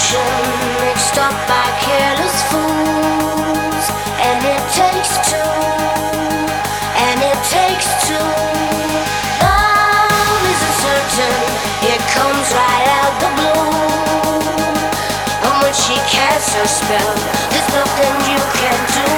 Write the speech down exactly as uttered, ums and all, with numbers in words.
mixed up by careless fools. And it takes two, and it takes two. Love isn't certain, it comes right out the blue. And when she casts her spell, there's nothing you can do.